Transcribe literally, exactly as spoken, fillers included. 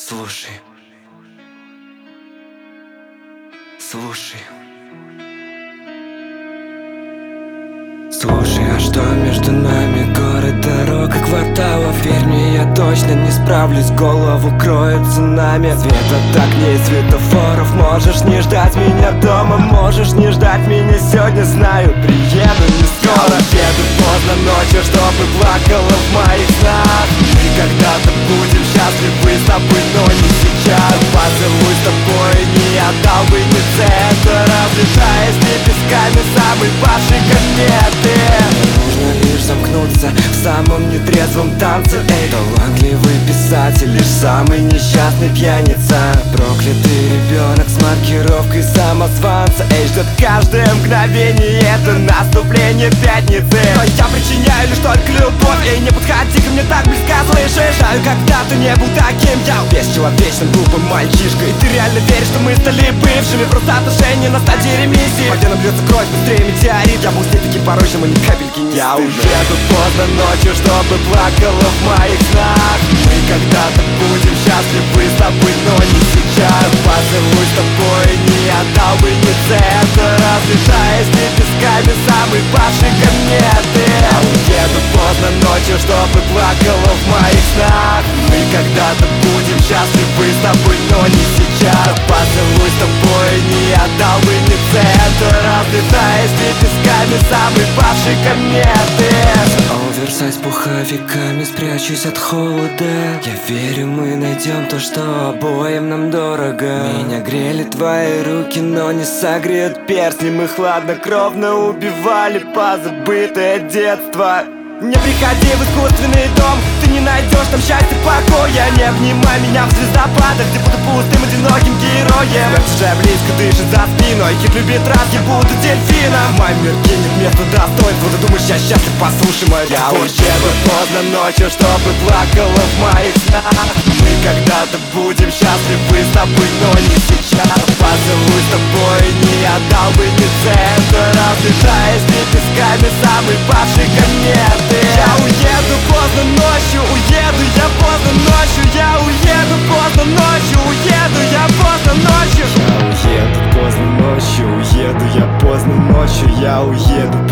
Слушай, слушай, слушай, а что между нами? Город, дорога, кварталов. Верь мне, я точно не справлюсь, голову кроет цунами. Свет от огней, светофоров. Можешь не ждать меня дома, можешь не ждать меня сегодня. Знаю, приеду не скоро. Я уеду поздно ночью, чтобы плакала в моих снах. Мы когда-то будем счастливы с тобой, но не сейчас. Поцелуй с тобой не отдал бы ни цента, разлетаясь лепестками самой вашей кометы. Нужно лишь замкнуться в самом нетрезвом танце. Эй, талантливый писатель, лишь самый несчастный пьяница. Проклятый ребенок с маркировкой самозванца. Эй, ждет каждое мгновение, это наступление пятницы. Но я причиняю лишь только любовь. Эй, не подходи ко мне так близко, слышишь? Знаю, когда-то не был таким я, бесчеловечным глупым мальчишкой. Ты реально веришь, что мы стали бывшими? Просто отношения на стадии ремиссии. По венам бьется кровь быстрее метеорит. Я был с ней таким порочным, а ни капельки не Я стыдно. Уеду поздно ночью, чтобы плакала в моих снах. Мы когда-то будем счастливы с тобой, но не сейчас. Поцелуй с тобой не отдал бы ни цента, разлетаясь лепестками самой вашей кометы. Я уеду поздно ночью, чтобы плакала в моих снах. Мы когда-то будем счастливы с тобой, но не сейчас. Поцелуй с тобой не отдал бы ни цента, разлетаясь лепестками самой вашей кометы. Оверсайз пуховиками, спрячусь от холода. Я верю, мы найдем то, что обоим нам дорого. Меня грели твои руки, но не согреют перстни. Мы хладнокровно убивали позабытое детство. Не приходи в искусственный дом, ты не найдешь там счастья, покоя. Не обнимай меня в звездопадах, где буду пустым, одиноким героем. Чужая близко дышит за спиной, хит любит раз, я буду дельфином. В моем мирке нет места достоинства, ты думаешь, я счастлив, послушай мой Я уеду поздно ночью, чтобы плакала в моих снах. Мы когда-то будем счастливы с тобой, но не сейчас. Поцелуй с тобой не отдал бы ни цента, разлетаясь лепестками самой вашей кометы. Я уеду поздно ночью, уеду я поздно ночью. Я уеду поздно ночью, уеду я поздно ночью. Я уеду поздно ночью, уеду я поздно ночью. Я уеду